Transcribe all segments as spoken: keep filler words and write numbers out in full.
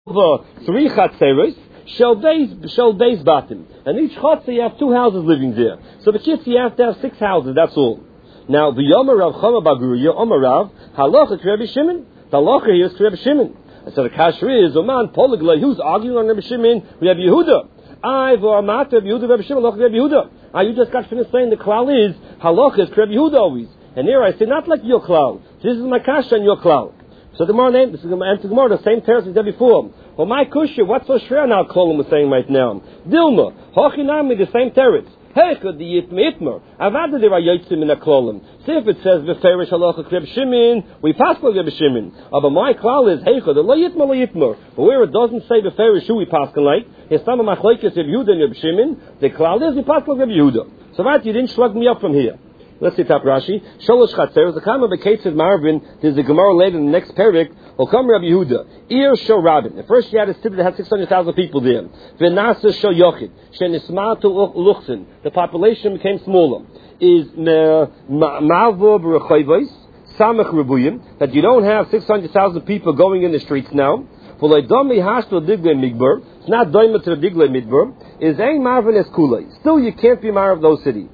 three chatzeros, shel beis shel beis batim, and each chatzer you have two houses living there. So the kids you have to have six houses. That's all. Now the Yomer Rav Chama Baguria Omer Rav halacha Rabbi Shimon. The halacha here is Rabbi Shimon. And so the kasher is Oman Polyglot. Who's arguing on Rabbi Shimon? Rabbi Yehuda. I v'amat Rabbi Yehuda Rabbi Shimon halacha Rabbi Yehuda. Ah, you just got finished saying the klal is halacha is Rabbi Yehuda always. And here I say not like your klal. This is my kasher and your klal. So the Gemara name, this is the Gemara, the same teretz we did before. Well, my kusha, what's so shver now? Kolam was saying right now. Dilma, hochinami, the same teretz. Heicha the yitma itmer. Avada de rayotzim in a kolam. See if it says v'ferish halacha Reb Shimon, we pass like Reb Shimon. But my klal is heicha the lo yitma lo yitmer. But where it doesn't say v'ferish who we pass like, it's some of my machlokes Reb Yehuda and Reb Shimon. The klal is we pass like Reb Yehuda. So right, you didn't shrug me up from here. Let's see top Rashi. Sholosh chatzeros. The Kama b'ketz of Marvin. There's a Gemara later in the next parak. Okam Rabbi Yehuda. Ir shel Rabin. The first you had a city that had six hundred thousand people there. V'nasa shel Yochid. Shenismatu luchsin. The population became smaller. Is ma'avo b'rechoivos samach rebuyim. That you don't have six hundred thousand people going in the streets now. V'loidomi hashto diglei migbar. It's not doima to the diglei midbar. Is ein Marvin es kulei. Still, you can't be Marv those cities.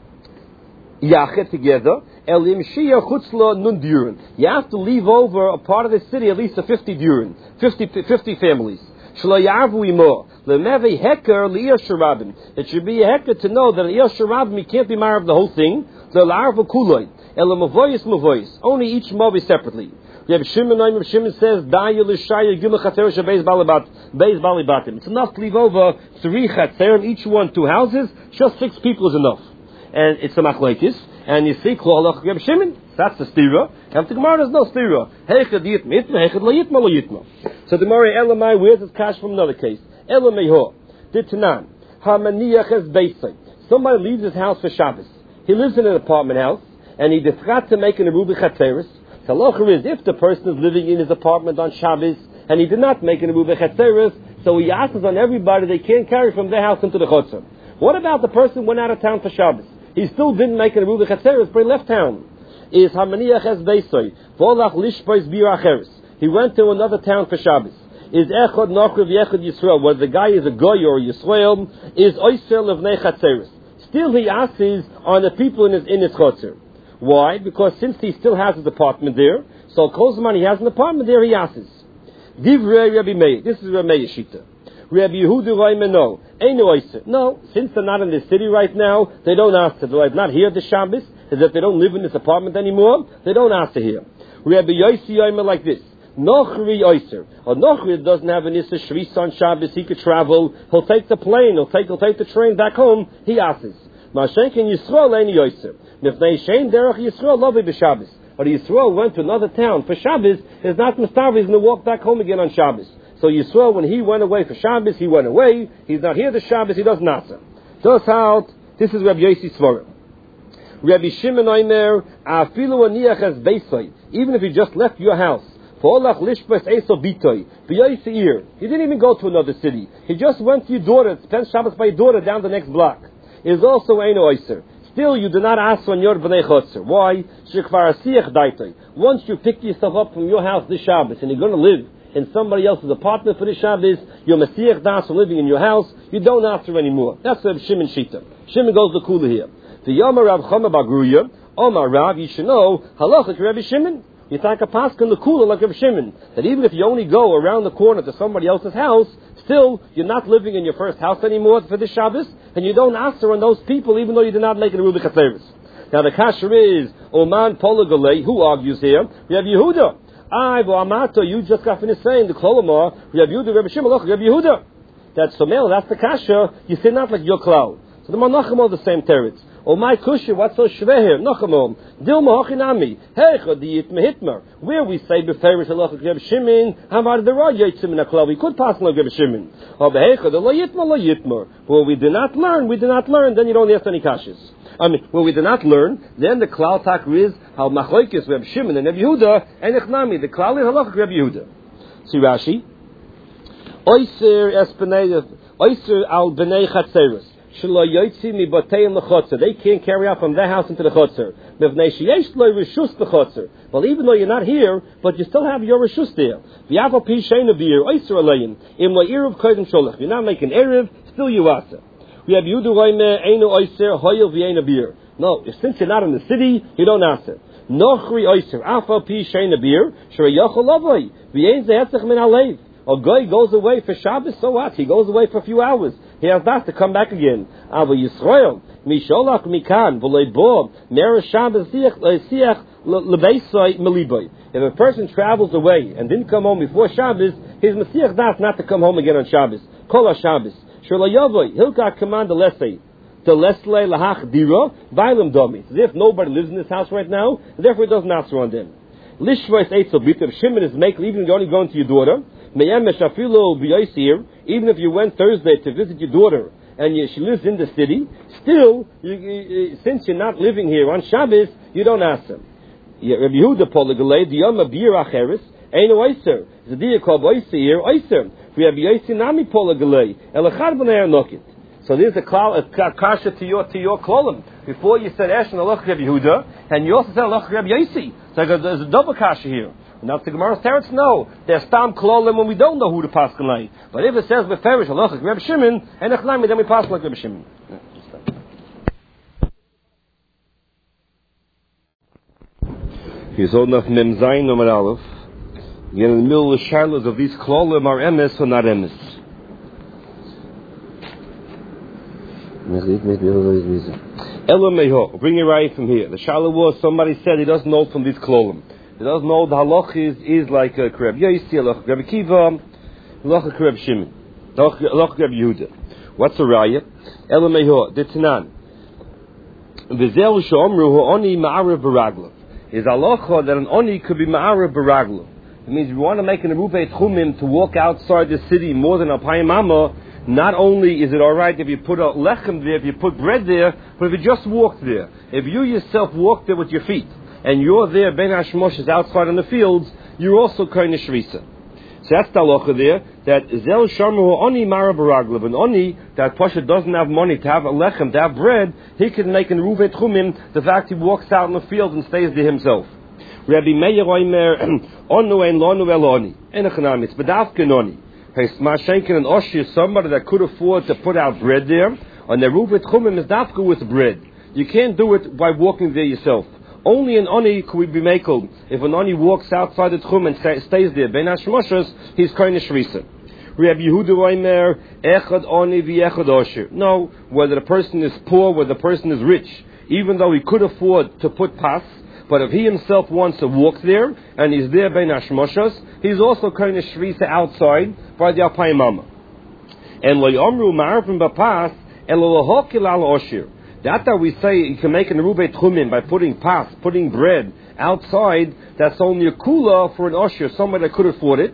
Yachet together, elim shia chutzla nun durin. You have to leave over a part of the city at least a fifty durin, fifty, fifty families. Shlo yarvu imo lemeve heker li'ir sharabim. It should be a heker to know that li'ir sharabim you can't be married of the whole thing. The larva kuloi elam avoyis mavoyis. Only each mobi separately. Reb Shimon, Reb Shimon says, "Da'yu l'shaya gimel chatzer shebeis balibat, beis balibatim." It's enough to leave over three chatzer, each one two houses. Just six people is enough. And it's a machlekes, and you see, Klolach Reb Shimon, that's the stira, and the Gemara there's no stira. Heichad yitma, heichad lo yitma lo yitma. So the Gemara Elamai, where's this cash from another case? Elamaiho, Ditanan, Hamaniach es Beisai. Somebody leaves his house for Shabbos. He lives in an apartment house, and he defrat to make an Aruba Chatzeris. The halacha is, if the person is living in his apartment on Shabbos, and he did not make an Aruba Chatzeris, so he asks on everybody they can't carry from their house into the Chotzer. What about the person who went out of town for Shabbos? He still didn't make an Aruba Chatzeris, but he left town. Is Hamaniach es Beisoi. Volach lishpois biracheres. He went to another town for Shabbos. Is Echad Nochriv Yechad Yisrael, whether the guy is a Goy or a Yisrael, is Oisel Levnei Chatzeris. Still he asks on the people in his, in his Chotzer. Why? Because since he still has his apartment there, so Kozman he has an apartment there, he asks. Divrei Rabbi Meir. This is Rabbi Meir Shita. Rabbi Yehuda Raimeno, Einu Oiser. No, since they're not in this city right now, they don't ask to. They're not here at the Shabbos, is that they don't live in this apartment anymore, they don't ask to here. Rabbi Yossi Yoimer like this. Nochri Oiser. Or Nochri doesn't have an Issa Shris on Shabbos, he could travel, he'll take the plane, he'll take, he'll take the train back home, he asks. Mashenkin Yisrael Einu Oiser. Nifnei Shein Derech Yisrael Lovi B'Shabbos. But Yisrael went to another town for Shabbos, is not Mustav, he's going to walk back home again on Shabbos. So Yisrael, when he went away for Shabbos, he went away. He's not here the Shabbos, he does nasa. Just how, this is Rabbi Yossi Svarim. Rabbi Shimon Oimer, Afilu aniach es beisai. Even if you just left your house, Fa'olach lishbas eso bitoi, b'yossi ir. He didn't even go to another city. He just went to your daughter, spent Shabbos by your daughter down the next block. It is also Eino Oiser. Still, you do not ask on your b'nei chotzer. Why? Shekvar asiyach daitoi. Once you pick yourself up from your house this Shabbos, and you're going to live in somebody else's apartment for the Shabbos, you're Mesiach Das for living in your house, you don't ask her anymore. That's Reb Shimon Shita. Shimon goes the kula here. The Yomer Rav Chama Bagruya, Omar Rav, you should know, halachah to Reb Shimon. You think a pasuk in the kula like Reb Shimon, that even if you only go around the corner to somebody else's house, still, you're not living in your first house anymore for the Shabbos, and you don't ask her on those people, even though you did not make it a Aruba Chatzeris. Now the kasher is, Oman Polagolei, who argues here? We have Yehuda. I, Amato, you just got finished saying the Kolomar, Rabbi Yehuda, Rabbi Shimon, look, Rabbi Yehuda. That's so male, that's the kasha. You say not like your cloud. So the Manachamo the same teretz. Oh my kusha, what's so shveh here? Nachamom. Dilma hochinami. Heicha di yitma hitmer. Where we say beferish halach Rabbi Shimon, Hamar the Raj yitzim in a cloud. We could pass like Rabbi Shimon. Oh beheicha the lo yitma lo yitmer. Well, we did not learn, we did not learn, then you don't ask any kashas. I mean, when we did not learn, then the klal takr is how machlokes Reb Shimon and Reb Yehuda and echnami the klal is halach Reb Yehuda. See Rashi. Oiser es b'nei oiser al b'nei chatzeros. Shelo yotzi mi bateim lechotzer. They can't carry out from their house into the chotzer. Mevnei sheyesh lo reshus bechotzer. Well, even though you're not here, but you still have your reshus there. V'yavo pi sheina b'ir oyser alayim. Im lo eruv koydem sholach. You're not making eruv, still you asa. We have Yehuda roime einu oyser hoyel v'yeina bir. No, since you're not in the city, you don't asa. Nochri oyser afal pi sheina bir shrei yochol avoy v'yein zehetzach min alev. A guy goes away for Shabbos, so what? He goes away for a few hours. He has not to come back again. Ava Yisrael, Misholach Mikan, V'leibo, Mer Shabbos Siach Lebeisai Meliboy. If a person travels away and didn't come home before Shabbos, his Mesiach das not to come home again on Shabbos. Kol Shabbos. Shurlayavoy, Hilka command the Lesei. To Lesle Lahach Dira, Bailam Domi. As if nobody lives in this house right now, and therefore it doesn't answer on them. Lishvois Eitzel Bit, if Shimon is making, even if you're only going to your daughter, even if you went Thursday to visit your daughter and you, she lives in the city, still, you, you, since you're not living here on Shabbos, you don't ask them. Rabbi Yehuda Poligalei, the Yom Bir Acheres, ain't oyster. The deer called oyster here, oyster. We have Yosi Nami Poligalei, Elachar B'nei Nokit. So there's a, cloud, a kasha to your to your kolam. Before you said Esh and Alach Rabbi Yehuda, and you also said Alach Rabbi Yosi. So there's a double kasha here. Now, the Gemara's teretz, no. There's tam klolim when we don't know who the paskin like. But if it says beferish halachik Reb Shimon and echlami, then we pass like Reb Shimon. He's holding up Mem Zayin Nomer Aleph. Again, in the middle of the charlas of these klolim are emes or not emes. Ela meho. Bring it right from here. The charla was somebody said he doesn't know from these klolim. He doesn't know the halach is, is like a Reb Yosi, halach Reb Akiva, halach Reb Shimon, halach Reb Yehuda. What's the raya? Ela meho, Ditnan. V'zel she'omru ha'oni ma'arav baraglav. Is halacha that an oni could be ma'arav baraglav. It means if you want to make an eruvei tchumim to walk outside the city more than a payim amma, not only is it all right if you put a lechem there, if you put bread there, but if you just walk there. If you yourself walk there with your feet, and you're there, Ben Hashmoshes, outside in the fields, you're also kind of shrisa. So that's the halacha there, that Zel Sharmu Oni Mara Baraglav, an Oni, that Pasha doesn't have money to have a lechem, to have bread, he can make an Ruvet Chumim, the fact he walks out in the field and stays there himself. Rabbi Meir Oimer, Onu en Lonu el Oni, Enochanam, it's Badavkin Oni. Mashenkin and Oshi is somebody that could afford to put out bread there, and the Ruvet Chumim is Dafka with bread. You can't do it by walking there yourself. Only an Oni could we be makel. If an Oni walks outside the Tchum and stays there, Ben Hashmoshes, he's kind of shrisa. Rabbi Yehuda Oimer, Echad Oni v'Echad Osher. No, whether the person is poor, whether the person is rich, even though he could afford to put pas, but if he himself wants to walk there, and he's there Ben Hashmoshes, he's also kind of shrisa outside by the Alpayim Mama. And lo yomru ma'arvim b'pas, elo lohokil al Osher. That that we say you can make an eruvei tchumim by putting pas, putting bread outside, that's only a kula for an osher, somebody that could afford it.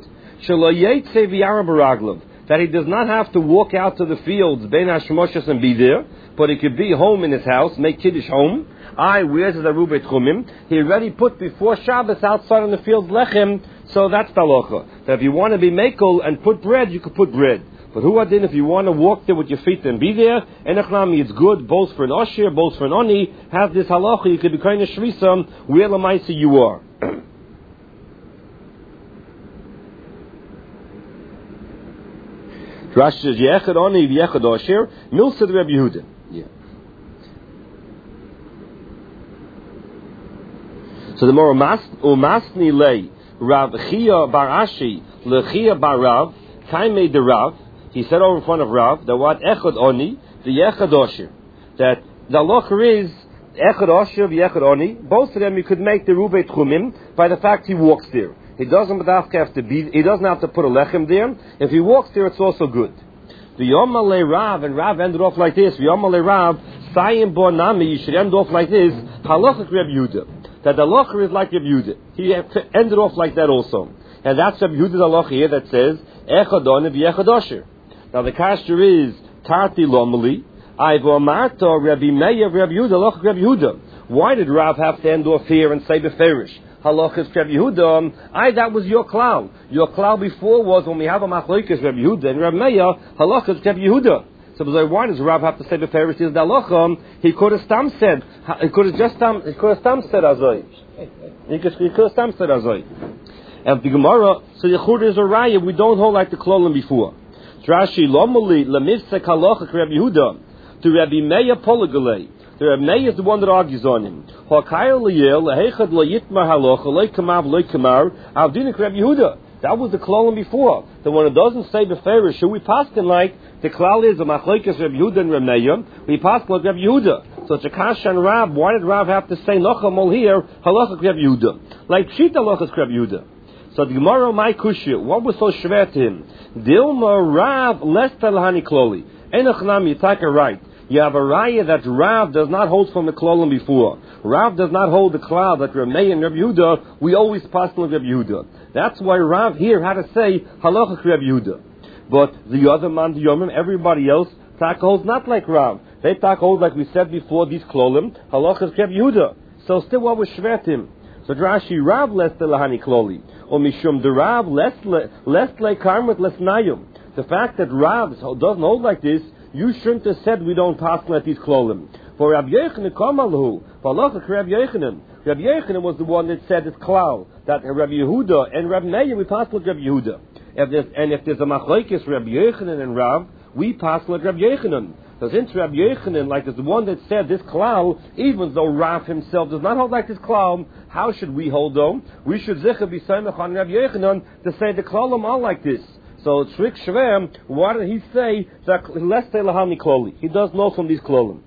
That he does not have to walk out to the fields, ben hashmoshes, and be there, but he could be home in his house, make kiddush home. I, where's the eruvei tchumim? He already put before Shabbos outside in the fields lechem, so that's the halacha. That if you want to be makel and put bread, you could put bread. But who adin, if you want to walk there with your feet and be there, and echnami, it's good both for an osher, both for an oni, have this halacha, you could be kind of shrisam where lamaisa you are. Rashi says, Yechad oni v'yechad osher, milsa the Rabbi Yehuda. Yeah. So the more umasni lei, Rav Chia bar Ashi, lechia bar Rav, kaimei de Rav, he said over in front of Rav that what echad oni the echad osher, that the halacha is echad osher v'echad oni. Both of them you could make the ruvei tchumim by the fact he walks there. He doesn't have to be. He doesn't have to put a lechem there. If he walks there, it's also good. The Yomalei Rav, and Rav ended off like this. The Yomalei Rav sayim bo nami. You should end off like this. Halachik Reb Yehuda. That the halacha is like Reb Yehuda. He ended off like that also, and that's Reb Yehuda's halacha here that says echad oni v'echad osher. Now the kasher is Tarti Lomali, Ivo Marta, Rabbi Meir, Rabbi Yehuda, Halach Rabbi Yehuda. Why did Rav have to end off here and say Beferish? Halach is Rabbi Yehuda. I, that was your cloud. Your cloud before was when we have a Machlokes Rabbi Yehuda and Rabbi Meir, Halach is Rabbi Yehuda. So why does Rav have to say beferish is dalacham? He could have stam said. He could have just stam. He could have stam said azoi. He could he could have stam said azoi. And the Gemara, so the Chur is a raya. We don't hold like the klolim before. Rashi lomali lemivsek halacha Rabbi Yehuda to Rabbi Meir Poligalei. The Rabbi Meir is the one that argues on him. Hakayel liyel lehechad leyitmar halacha leikamav leikamav avdinik Rabbi Yehuda. That was the klolim before. That when it doesn't say beferish, should we paskin like the klal is the machlekes Rabbi Yehuda and Rabbi Meir? We paskin like Rabbi Yehuda. So Chakash and Rav, why did Rav have to say nochamol here halacha Rabbi Yehuda? Like pshita halacha Rabbi Yehuda. So the Gemara, my kushya, what was so shver to him? Dilma Rav less telahani kloli. Enochnam, you take it right. You have a raya that Rav does not hold from the klolim before. Rav does not hold the cloud that Rabbi Meir and Rabbi Yehuda, we always pass like Rabbi Yehuda. That's why Rav here had to say halacha Rabbi Yehuda. But the other man, the Yomim, everybody else, tak holds not like Rav. They tak hold like we said before, these klolim, halacha Rabbi Yehuda. So still what was shver to him? So Drashi Rav less telahani kloli. Or Mishum the Rav less less like karmet less nayum. The fact that Rav doesn't hold like this, you shouldn't have said we don't pass like these klolim. For Rabbi Yochanan kamalhu, for halacha Rabbi Yochanan. Rabbi Yochanan was the one that said it's klal that Rabbi Yehuda and Rabbi Meir we pass like Rabbi Yehuda. If there's, and if there's a machlekes Rabbi Yochanan and Rav, we pass like Rabbi Yochanan. So since Rabbi Yochanan, like is the one that said this klal, even though Rav himself does not hold like this klal, how should we hold on? We should zicher be samech on Rabbi Yochanan to say the klalim are like this. So Shrik Shvem, why did he say that less telahani kloli? He does know from these klolim.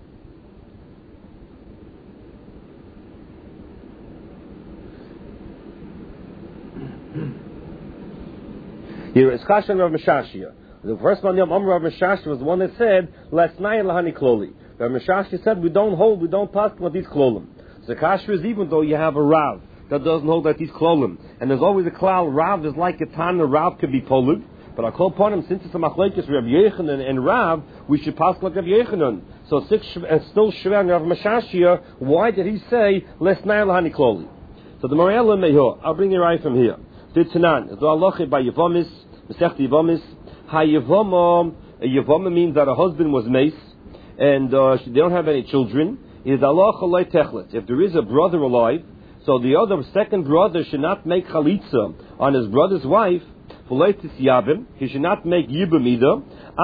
Here is Kashan Rav Meshashia. The first one, Yom Amr Rav Meshashia, was the one that said less nayin lahani kloli. Rav Meshashia said we don't hold, we don't pass with these klolim. So Kasher is even though you have a Rav that doesn't hold like these klolim, and there's always a klal. Rav is like a tan. Rav could be polud, but I call upon him since it's a machlekes Rabbi Yochanan and Rav, we should pass like Rabbi Yochanan. So six and still shver and Rav Meshashia. Why did he say less nayin lahani kloli? So the Morella Meho, I'll bring you right from here. Did Tanan the halacha by Yevomis, Masech Yevomis. Hayevoma, Yevoma means that a husband was mace, and uh, they don't have any children. Is halacha loy techlet. If there is a brother alive, so the other second brother should not make chalitza on his brother's wife. He should not make yibum either.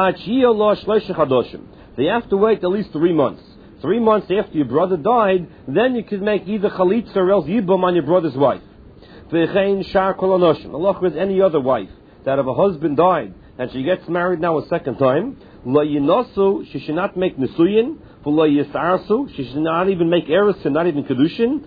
They have to wait at least three months. Three months after your brother died, then you can make either chalitza or else yibum on your brother's wife. Allah with any other wife that if a husband died and she gets married now a second time, lo yinosu, she should not make nisuyin. Lo yisarsu, she should not even make erusin, not even kedushin.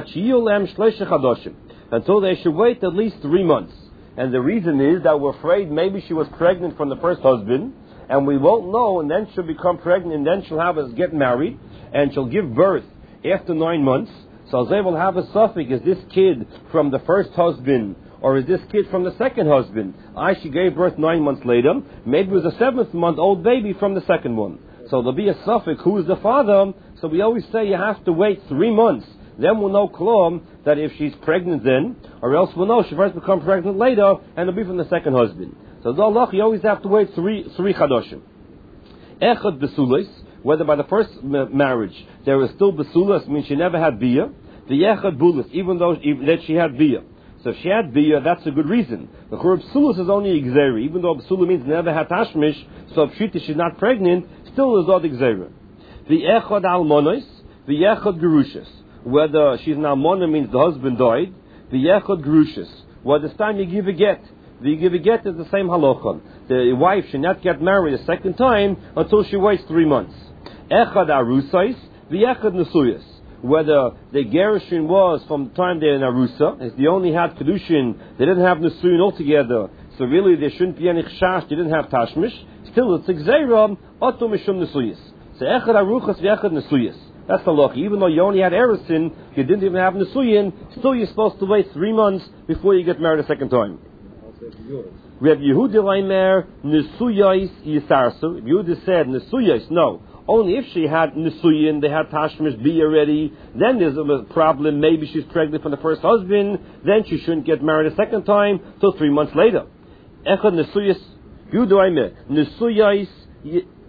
Until they should wait at least three months. And the reason is that we're afraid maybe she was pregnant from the first husband, and we won't know, and then she'll become pregnant, and then she'll have us get married, and she'll give birth after nine months. So they will have a suffix: is this kid from the first husband, or is this kid from the second husband? I she gave birth nine months later. Maybe it was a seventh month old baby from the second one. So there'll be a suffix: who is the father? So we always say you have to wait three months. Then we'll know klom that if she's pregnant then, or else we'll know she first become pregnant later, and it'll be from the second husband. So the Allah, you always have to wait three three chadoshim. Echad besulis, whether by the first ma- marriage there was still besulis, means she never had bia. The echad bulis, even though even that she had bia. So if she had bia, that's a good reason. The churub besulis is only exeri, even though besula means never had tashmish. So if she she's not pregnant, still is not exeri. The echad almonos, the echad gerushas. Whether she's an almona means the husband died. The yechad grushis. Well, this time you give a get. The you give a get is the same halacha. The wife should not get married a second time until she waits three months. Echad arusais. The yechad nesuyas. Whether the gerushin was from the time they're in arusa, if they only had kedushin, they didn't have nesuyin altogether. So really there shouldn't be any chashash. They didn't have tashmish. Still, it's exeram oto mishum nesuyas. So echad aruchas v'echad nesuyas. That's the look. Even though you only had erusin, you didn't even have nesuyin, still you're supposed to wait three months before you get married a second time. Reb Yehuda Leimer nesuyais yisarsu. Reb Yehuda said nesuyais. No, only if she had nesuyin, they had tashmish be already. Then there's a problem. Maybe she's pregnant from the first husband. Then she shouldn't get married a second time till three months later. Echad nesuyas Yehuda Leimer nesuyais.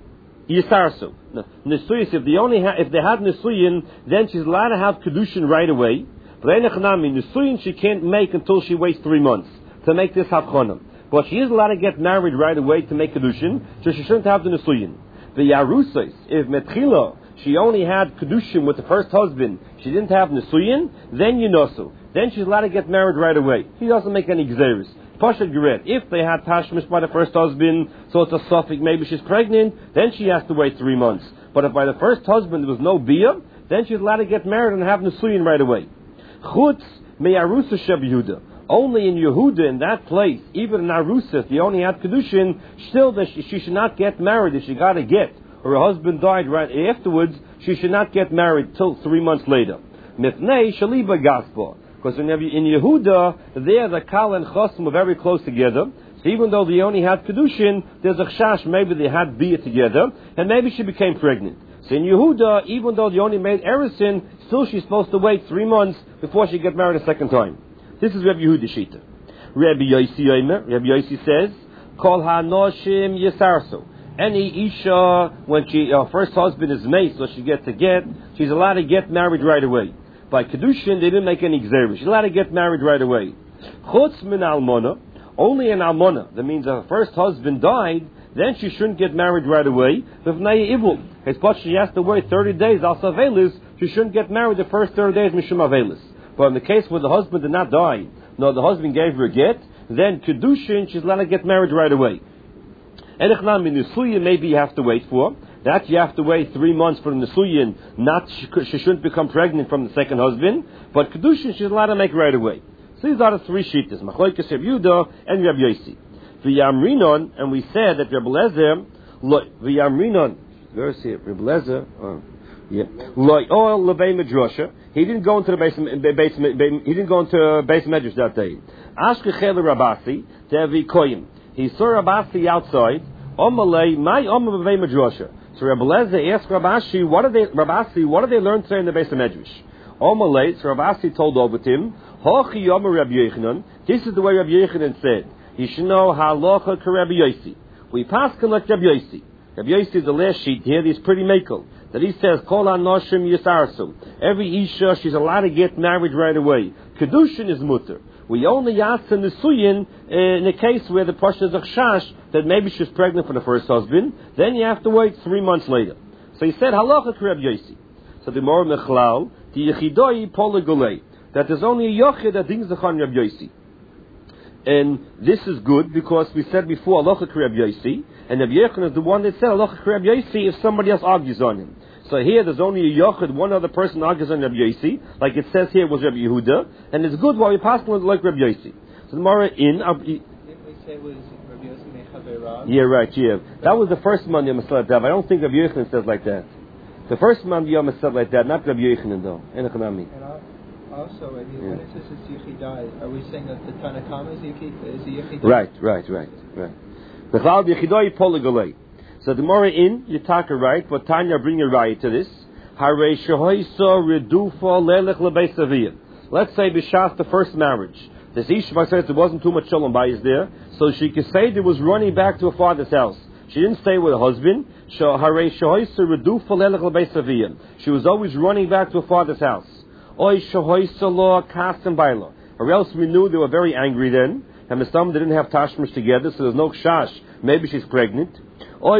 Yisarsu. Nisuyis, if they only ha- if they had Nisuyin, then she's allowed to have Kedushin right away. But Nisuyin she can't make until she waits three months to make this Havchana. But she is allowed to get married right away to make Kedushin, so she shouldn't have the Nisuyin. The Yarusais, if Metchila, she only had Kedushin with the first husband, she didn't have Nisuyin, then Yinosu. Then she's allowed to get married right away. He doesn't make any Gzeris. Pashat Geret, if they had Tashmish by the first husband, so it's a suffix, maybe she's pregnant, then she has to wait three months. But if by the first husband there was no Bia, then she's allowed to get married and have Nisuyin right away. Chutz me'arusa sheb Yehuda. Only in Yehuda, in that place, even in Arusa, if they only had Kedushin, still that she, she should not get married if she got to get, or her husband died right afterwards, she should not get married till three months later. Mifnei shaliba gaspa. Because in Yehuda, there the Kal and Chosim were very close together. So even though they only had Kedushin, there's a Chash, maybe they had Bia together, and maybe she became pregnant. So in Yehuda, even though they only made Erisin, still she's supposed to wait three months before she get married a second time. This is Rabbi Yehuda Shita. Rabbi Yossi Yomer, Rabbi Yossi says, Kol ha'noshim yisarso. Any Isha, when she, her first husband is made, so she gets a get, she's allowed to get married right away. By Kedushin, they didn't make any Gzeris. She's allowed to get married right away. Chutz min almona, only an almona, that means her first husband died, then she shouldn't get married right away. V'vnei ivul, but she has to wait thirty days, al savelis, she shouldn't get married the first thirty days, mishum avelis. But in the case where the husband did not die, no, the husband gave her a get, then Kedushin, she's allowed to get married right away. Erechnan min Nisuyin, maybe you have to wait for. That you have to wait three months for the Nisuyin, not, she, she shouldn't become pregnant from the second husband, but Kedushin she's allowed to make right away. So these are the three shittas, Machlokes Rabbi Yehuda and Rabbi Yossi. V'yamrinon, and we said that Rabbi Lezer, v'yamrinon, verse here, Rabbi Lezer, oh, yeah, lo'ol levei medrasha, he didn't go into the base, base, he didn't go into base medrash that day. Ashkechel Rabasi, tevi koyim. He saw Rabasi outside, omalei, my omar levei medrasha. So Rabbi Lezer asked Rabashi, what did they, Rabasi, what did they learn today in the base of medrash? Omalei, so Rabasi told over to him, Hochi yomer Rabbi Yochanan, this is the way Rabbi Yochanan said, you should know halacha ka Rabbi Yossi. We pass like Rabbi Yossi. Rabbi Yossi is the last sheet here, he's pretty makel. That he says, Kol ha'noshim yisarsu. Every Isha, she's allowed to get married right away. Kedushin is mutter. We only ask in the Suyin, uh, in a case where the Pasha is a chash, that maybe she's pregnant for the first husband, then you have to wait three months later. So he said, halacha ka Rabbi Yossi. So the Mor Mechlal, the Yechidoi Poligolei, that there's only a Yochid that thinks the Chan Rabbi Yossi. And this is good because we said before halacha ka Rabbi Yossi, and Rabbi Yochanan is the one that said halacha ka Rabbi Yossi if somebody else argues on him. So here there's only a Yochid, one other person argues on Rabbi Yossi, like it says here was Rabbi Yehuda, and it's good while we pass on like Rabbi Yossi. So the Mara in. Uh, Didn't we say it was Rabbi Yossi Mechaverah? Yeah, right. Yeah, that was the first man Yom said that. I don't think Rabbi Yochanan says like that. The first man Yom said like that, not Rabbi Yochanan though. Enochanami. Also, I mean, when it says it's Yechidai, are we saying that the Tanakama is Yechidai? Right, right, right, right. The Chalad Yechidai Poligolei. So the Mora in Yitaka right, but Tanya bring a right to this. Harei Shehoisa Redufa Lelech Lebei Saviyah. Let's say Bishas the first marriage. The Ishma says there wasn't too much shalom bayis there, so she could say there was running back to her father's house. She didn't stay with her husband. Harei Shehoisa Redufa Lelech Lebei Saviyah. She was always running back to her father's house. Oy Shehoisa Lo Kastem Baila. Or else we knew they were very angry then, and the some didn't have tashmish together, so there's no kshash. Maybe she's pregnant. Oy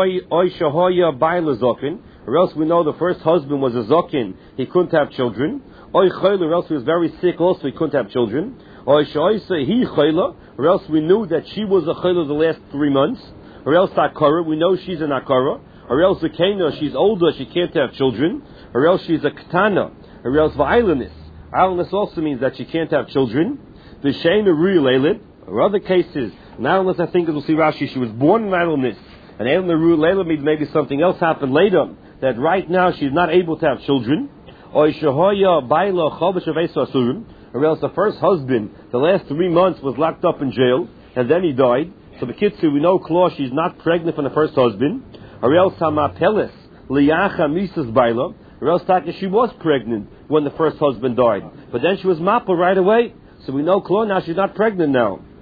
Shehoya Baila Zokin. Or else we know the first husband was a Zokin, he couldn't have children. Oy Chayla, or else he was very sick also, he couldn't have children. Oy Shehoisa He Chayla, or else we knew that she was a Chayla the last three months. Or else Akara, we know she's an Akara. Or else Zakena, she's older, she can't have children. Or else she's a Ketana. Or else Va'ilanis. Idleness also means that she can't have children. The Shein Real Eilid, or other cases, not unless I think as we'll see Rashi, she was born in idleness. And Eilid Real Eilid means maybe something else happened later, that right now she's not able to have children. Or Shehoya Baila Chobash Asurim, or else the first husband, the last three months was locked up in jail, and then he died. So the Kitsu, we know Claw, she's not pregnant from the first husband. Or else Hamapelis, Liacha Misas Baila, or else Taka, she was pregnant when the first husband died. But then she was Mappa right away. So we know Claw now she's not pregnant now.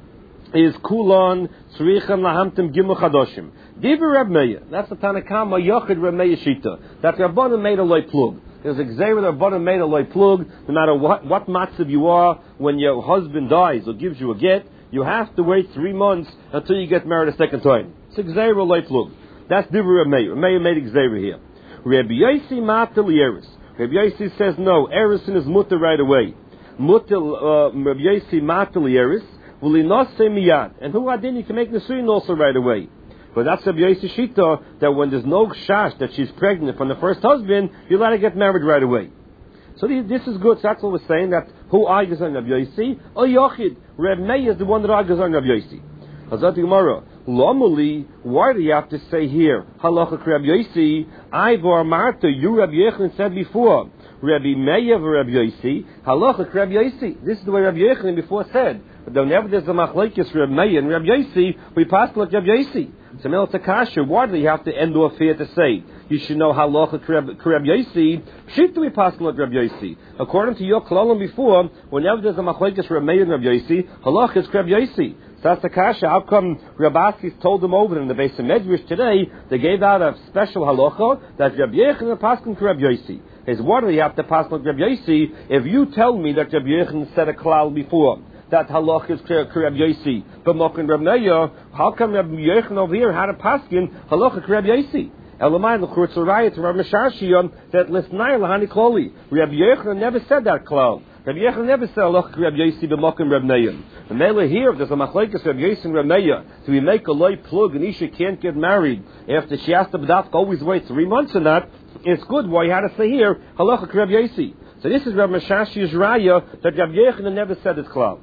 is Kulon Tzricham Lahamtim Gimel Chadoshim. Divrei Reb Meir. That's the Tanakama Yochid Reb Meir Shita. That Rabbanan made a loy plug. There's a gzeira that Rabbanan made a loy plug. No matter what what matzav you are, when your husband dies or gives you a get, you have to wait three months until you get married a second time. It's a gzeira loy plug. That's Divrei Reb Meir. Reb Meir made a gzeira here. Rabbi Yosi Matel Yeris. Rabbi Yosi says no. Erisin is mutter right away. Mutter Rabbi Yosi Matel Yeris. Will he not say miyad? And who adin you can make nisuin also right away. But that's Rabbi Yosi Shita, that when there's no shash that she's pregnant from the first husband, you let her get married right away. So this is good. So that's what we're saying, that who argues on Rabbi Yosi? Oh, Yochid. Reb Meir is the one that argues on Rabbi Yosi. Hazat Gemara. Lomuli, why do you have to say here, halacha Rabbi Yosi? Ivor Marta, you Rabbi Yochanan said before. Rabbi Meir Rabbi Yosi, halacha Rabbi Yosi. This is the way Rabbi Yochanan before said. But whenever there's a machlekes Rabbi Meir and Rabbi Yosi, we pass like Rabbi Yosi. So Mel Takasha, why do you have to end off here to say you should know halacha Rabbi Yosi? Should we pass like Rabbi Yosi? According to your klalim before, whenever there's a machlekes Rabbi Meir and Rabbi Yosi, halacha is Rabbi Yosi. So that's the kasha. How come Rabbaskis told them over in the base of Medrash today? They gave out a special halacha that Rabbi Yochanan paskin Rabbi Yosi. Is why do you have to pass like Rabbi Yosi if you tell me that Rabbi Yochanan said a klal before? That halach is Rabbi Yosi, but Mokin Rabbi Meir, how come Rabbi Yochanan over here had a paskin halach Rabbi Yosi? Elamai l'churtz arayit to Rabbi Shashiyon that l'snai lahani kloli. Rabbi Yochanan never said that klal. Rabbi Yochanan never said halach Rabbi Yosi, but Mokin Rabbi Meir. The mele here, if there's a machlekes Rabbi Yosi and Rabbi Meir, so we make a loy plug and Isha can't get married after she has to b'dafka always wait three months in that. It's good. Why you had to say here halach Rabbi Yosi? So this is Rabbi Shashi's raya that Rabbi Yochanan never said this klal.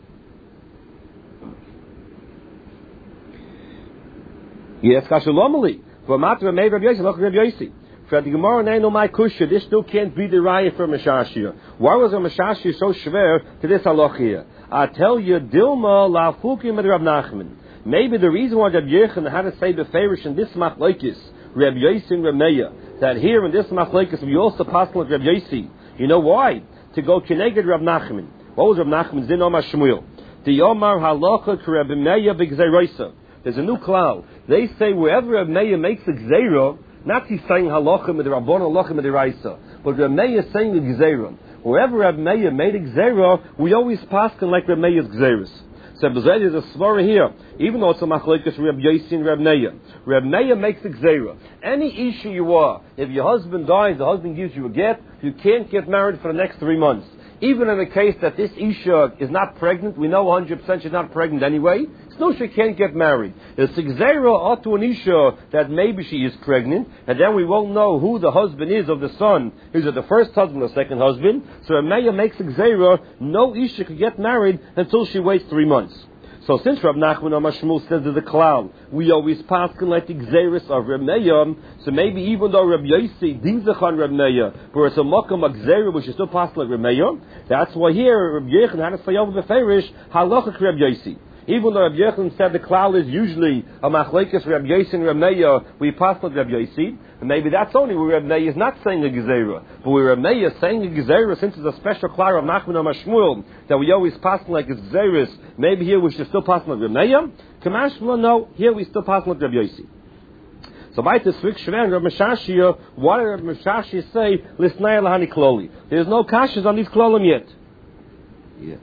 Yes, kashalomali. For matra made Rabbi Yosi, look Rabbi Yosi. For the Gemara name no my kusha, this still can't be the raya for Meshashia. Why was a Meshashia so schwer to this halach here? I tell you, Dilma la fukim with Rav Nachman. Maybe the reason why Rabbi Yochanan had to say the favorish in this machlekes, Rabbi Yosi and Rabbi Meir, that here in this machlekes we also pass like Rabbi Yosi. You know why? To go keneged Rav Nachman. What was Rav Nachman's din Omar Shmuel? The Omar halacha Rabbi Meir b'gzeirosa. There's a new klal. They say wherever Rabbi Meir makes a gzeira, not he's saying halacha with the Rabbon, halacha with the Raisa, but Rabbi Meir is saying a gzeira. Wherever Rabbi Meir made a gzeira, we always pass like Rabbi Meir's gzeiras. So there's a svara here, even though it's a machlekes Rabbi Yosi and Rabbi Meir. Rabbi Meir makes a gzeira. Any issue you are, if your husband dies, the husband gives you a get, you can't get married for the next three months. Even in the case that this Isha is not pregnant, we know one hundred percent she's not pregnant anyway, still she can't get married. It's a gzeira or to an Isha that maybe she is pregnant, and then we won't know who the husband is of the son. Is it the first husband or second husband? So a Meir makes a gzeira, no Isha could get married until she waits three months. So since Rav Nachman Amar Shmuel says to the klal, we always pass like the gzeiris of Reb Meir, so maybe even though Reb Yosi dinzachan Reb Meir, but it's a makam a gzeira which is still pass like Reb Meir, that's why here Reb Yochanan had to say over the farish, halacha Reb Yosi. Even though Reb Yochanan said the klal is usually a machlekes Reb Yosi and Reb Meir, we pass like Reb Yosi, and maybe that's only where Reb Meir is not saying a gezeira. But where Reb Meir is saying a gezeira, since it's a special klal of Nachman Amar Shmuel, that we always pass like a gezeiris, maybe here we should still pass like Reb Meir. Kamash no, here we still pass like Reb Yosi. So by this week, Shvan Reb Meshashia, why did Reb Meshashia say Lisnei Lahani Kloli? There's no kashas on these klolim yet. Yeah.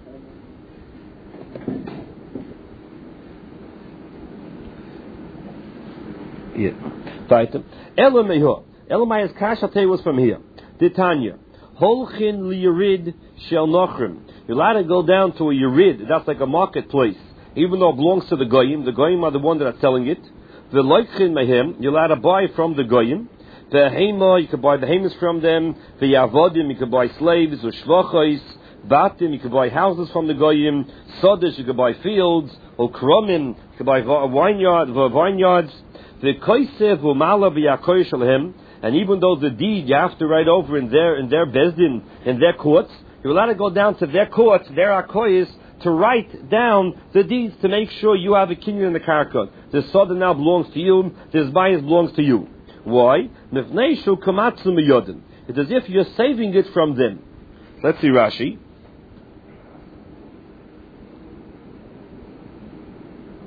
Yeah. Right. Elameh. Elameh's kasha tell was from here. Titania. Holchin liyirid shel nochrim. You're allowed to go down to a yirid. That's like a marketplace. Even though it belongs to the goyim, the goyim are the one that are selling it. The loikhin mehem. You're allowed to buy from the goyim. The hema, you can buy the hemas from them. The yavodim, you can buy slaves or shvachos. Batim, you can buy houses from the goyim. Sodish, you can buy fields. Or kromim, you can buy vineyard, vineyards. The koisev umala v'yakoy shalhem, and even though the deed you have to write over in their in their bezdin, in their courts, you're allowed to go down to their courts, their akoyes, to write down the deeds to make sure you have a kinyan in the karka. The soda now belongs to you, this bias belongs to you. Why? Mifneishu kamatsu miyodim. It's as if you're saving it from them. Let's see Rashi.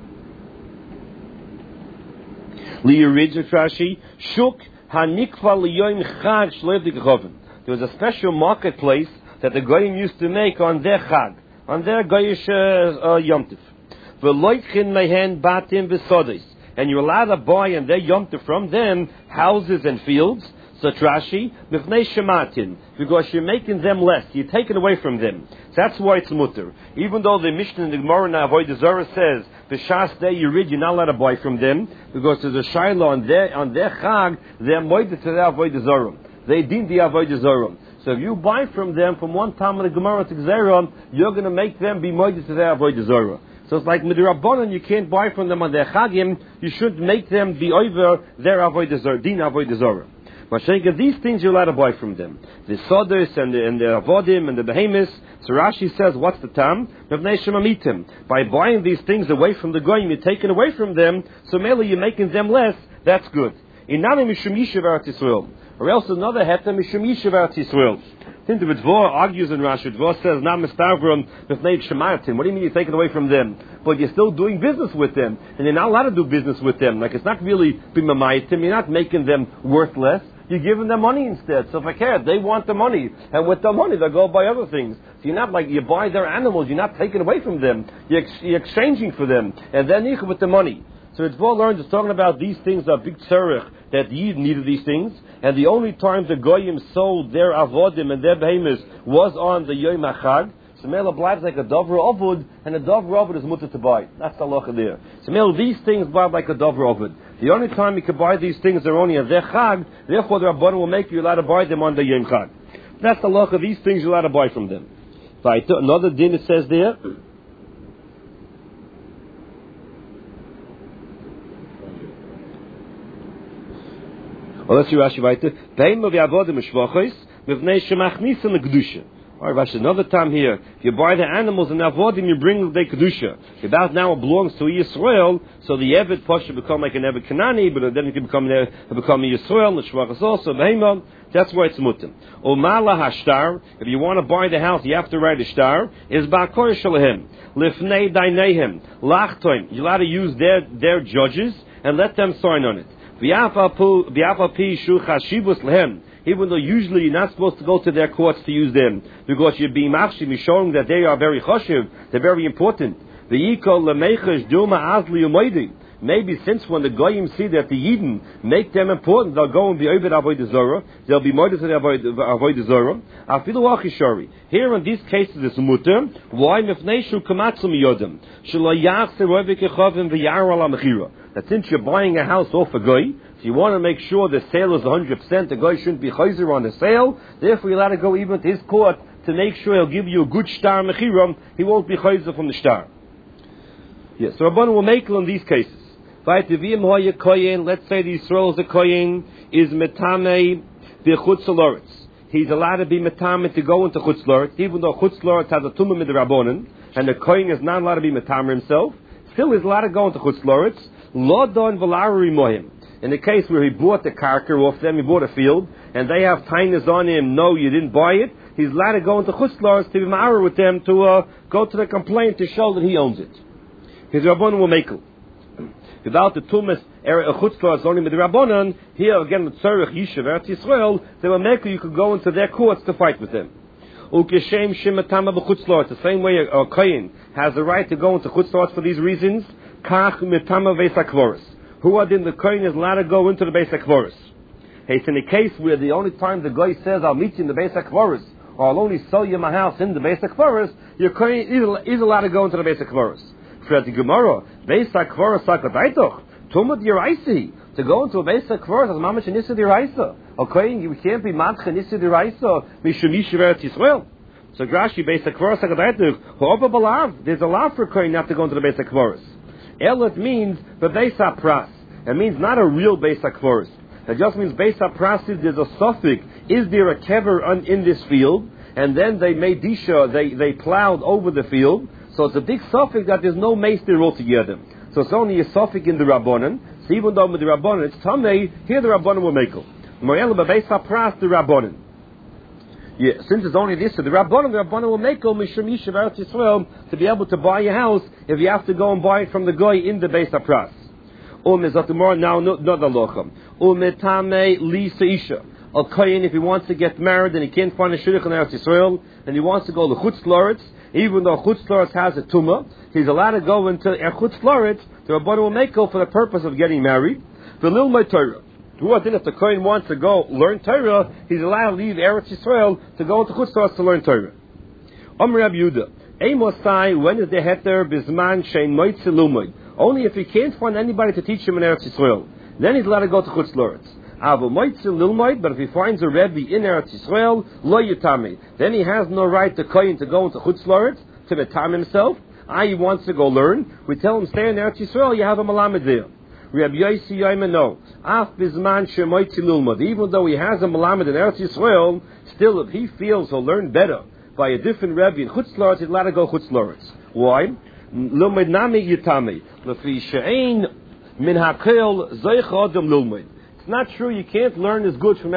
Liyirid Rashi, Shuk Hanikva Liyoim Chag Shlev Dikachoven. There was a special marketplace that the Goyim used to make on their Chag, on their Goyish uh, uh, Yom Tov. V'loitchin mehen batim v'sodis. And you're allowed to buy and their Yom Tov from them houses and fields. So Rashi, mifnei shematin, because you're making them less, you're taking away from them. So that's why it's mutter. Even though the Mishnah in the Gemara now, Avodah Zarah says, B'shas day you read, you're not allowed to buy from them, because there's a shiloh on their on their chag, they're moeded to their Avodah Zarah. They did the Avodah Zarah. So if you buy from them from one time of the Gemara to Gzeron, you're going to make them be moeded to their Avodah Zarah. So it's like midrabanan, you can't buy from them on their chagim. You should make them be over their Avodah Zarah, din Avodah Zarah. Mashenka, these things you're allowed to buy from them. The sodas and the, and the avodim and the behemoths. So Rashi says, what's the tam? By buying these things away from the goyim, you're taking away from them, so merely you're making them less, that's good. Inami mishum yishuv eretz Yisrael. Or else another heta mishum yishuv eretz Yisrael. I think the Dvor argues in Rashi. Dvor says, "Na mistavrum b'fnei shematim." What do you mean you're taking away from them? But you're still doing business with them, and you're not allowed to do business with them. Like it's not really b'mamaytim. You're not making them worthless. You're giving them money instead. So if I care, they want the money, and with the money they go buy other things. So you're not like you buy their animals. You're not taking away from them. You're, ex- you're exchanging for them, and then you with the money. So the Dvor learns it's talking about these things are big tzarech, that Yid needed these things, and the only time the Goyim sold their avodim and their behemoths was on the Yom HaChag. So Mela blabs like a Dovra Ovud, and a Dovra Ovud is mutter to buy. That's the halacha there. So Mela, these things blab like a Dovra Ovud. The only time you can buy these things are only on their Chag, therefore the Rabbanan will make you allowed to buy them on the Yom Chag. That's the halacha, these things you're allowed to buy from them. Another din it says there, well, let's see Rashi weiter. Beim of Yavodim Shvachos, Mivnei Shemachnisim L'Kedusha. All right, Rashi, another time here. If you buy the animals and Avodim, you bring the Kedusha. If that now belongs to Yisrael, so the Eved Pasha become like an Eved Kanani, but then it can become a become a Yisrael, the Shvachos also, Behemah. That's why it's mutim. Umala hashtar. If you want to buy the house, you have to write a shtar. Is ba'kor shalahim lifnei dainehim lachtoim. You're allowed to use their their judges and let them sign on it. Even though usually you're not supposed to go to their courts to use them, because you're being machshim, you're showing that they are very choshev, they're very important. Maybe since when the Goyim see that the Yidden make them important, they'll go and be Ovid Avodah Zarah, they'll be murdered to the Avodah Zarah. Afilu Achishari. Here in these cases it's mutter. Why? Mifneishu kamatzu miyodem. Shelo yachse roivik echavim v'yar ala mechira. That since you're buying a house off a Goy, so you want to make sure the sale is one hundred percent, the Goy shouldn't be chayzer on the sale, therefore you're allowed to go even to his court to make sure he'll give you a good shtar mechira, he won't be chayzer from the shtar. Yes, so Rabbanan will make it in these cases. Let's say the Yisrael is a koyin, is metame the chutz loretz. He's allowed to be metame to go into chutz loretz, even though chutz loretz has a tumah mit rabbonin, and the koyin is not allowed to be metame himself. Still, he's allowed to go into chutz loretz. Lo don v'lari mohim. In the case where he bought the karker off them, he bought a field, and they have tainas on him. No, you didn't buy it. He's allowed to go into chutz loretz to be ma'ara with them to uh, go to the complaint to show that he owns it. His rabbonin will make it. Without the tumas a chutzlah is only with the rabbanon. Here again with tzarech yishuv eretz Yisrael, they will make you could go into their courts to fight with them. Ukeshem shematama b'chutzlah. It's the same way a, a kohen has the right to go into chutzlah for these reasons. Kach mitama beis hakvoros. Who are then the kohen is allowed to go into the beis hakvoros? Hey, it's in a case where the only time the guy says I'll meet you in the beis hakvoros, or I'll only sell you my house in the beis hakvoros, your kohen is allowed to go into the beis hakvoros. For the Gemara, Beis HaKvoros HaKadaitoch, Tumad Yeraisi, to go into a Beis HaKvoros as Mamash Nisa Diraisa. Okay, you can't be Matcha Nisa Diraisa, Mishum Yishuv Eretz Yisrael. So Grashi, Beis HaKvoros HaKadaitoch, Ho'ova Balav, there's a law for Kohen not to go into the Beis HaKvoros. Elet means the Beis HaPras. It means not a real Beis HaKvoros. It just means Beis HaPras is there's a suffix, is there a kever in this field? And then they made disha, they, they plowed over the field. So it's a big suffix that there's no mace there altogether. So it's only a suffix in the Rabbanan. So even though with the Rabbanan it's Tamei, here the Rabbanan will make it. Mo'el b'beis ha'pras the Rabbanan. Yeah, since it's only this, so the Rabbanan, the Rabbanan will make it mishum yishuv eretz Yisrael to be able to buy a house if you have to go and buy it from the guy in the beis ha'pras. Umezatumor now not the lochem. Umetame li seisha. A kohen, if he wants to get married and he can't find a shidduch in Eretz Yisrael and he wants to go to Chutz Loretz, even though Chutz Loretz has a tumah, he's allowed to go into Chutz Loretz to Rabbanan will make for the purpose of getting married. The Lil My Torah. If the kohen wants to go learn Torah, he's allowed to leave Eretz Yisrael to go to Chutz Loretz to learn Torah. Amr Rab Yehuda. Eimosai, when is the heter bisman shein moitzi lumay? Only if he can't find anybody to teach him in Eretz Yisrael, then he's allowed to go to Chutz Loretz. Avo moitzi lilmoid, but if he finds a rebbe in Eretz Yisrael, lo yutami, then he has no right to kohen to go into Chutz Loretz to betam himself. Ah, he wants to go learn. We tell him stay in Eretz Yisrael. You have a malamed there. Rabbi Yosi Yoimen no. Af bisman shemoitzi lilmod. Even though he has a malamed in Eretz Yisrael, still if he feels he'll learn better by a different rebbe in Chutz Loretz, he'd let to go Chutz Loretz. Why? Lilmod nami yutami. Lefi she'ein min hakel zoich adam lilmod. It's not true you can't learn as good from